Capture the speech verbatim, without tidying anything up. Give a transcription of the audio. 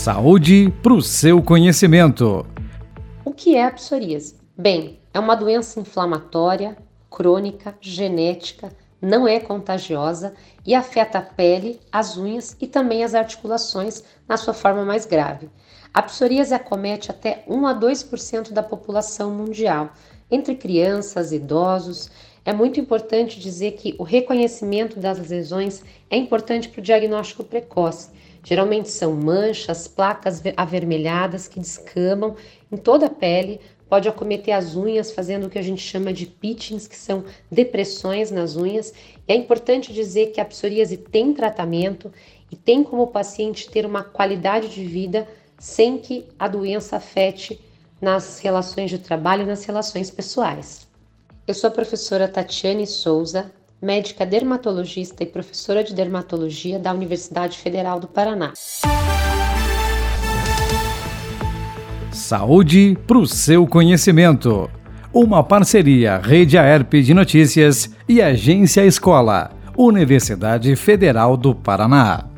Saúde para o seu conhecimento. O que é a psoríase? Bem, é uma doença inflamatória, crônica, genética, não é contagiosa e afeta a pele, as unhas e também as articulações na sua forma mais grave. A psoríase acomete até um a dois por cento da população mundial, entre crianças e idosos. É muito importante dizer que o reconhecimento das lesões é importante para o diagnóstico precoce. Geralmente são manchas, placas avermelhadas que descamam em toda a pele, pode acometer as unhas, fazendo o que a gente chama de pitchings, que são depressões nas unhas. E é importante dizer que a psoríase tem tratamento e tem como o paciente ter uma qualidade de vida sem que a doença afete nas relações de trabalho e nas relações pessoais. Eu sou a professora Tatiane Souza, médica dermatologista e professora de dermatologia da Universidade Federal do Paraná. Saúde para o seu conhecimento. Uma parceria Rede Aerp de Notícias e Agência Escola, Universidade Federal do Paraná.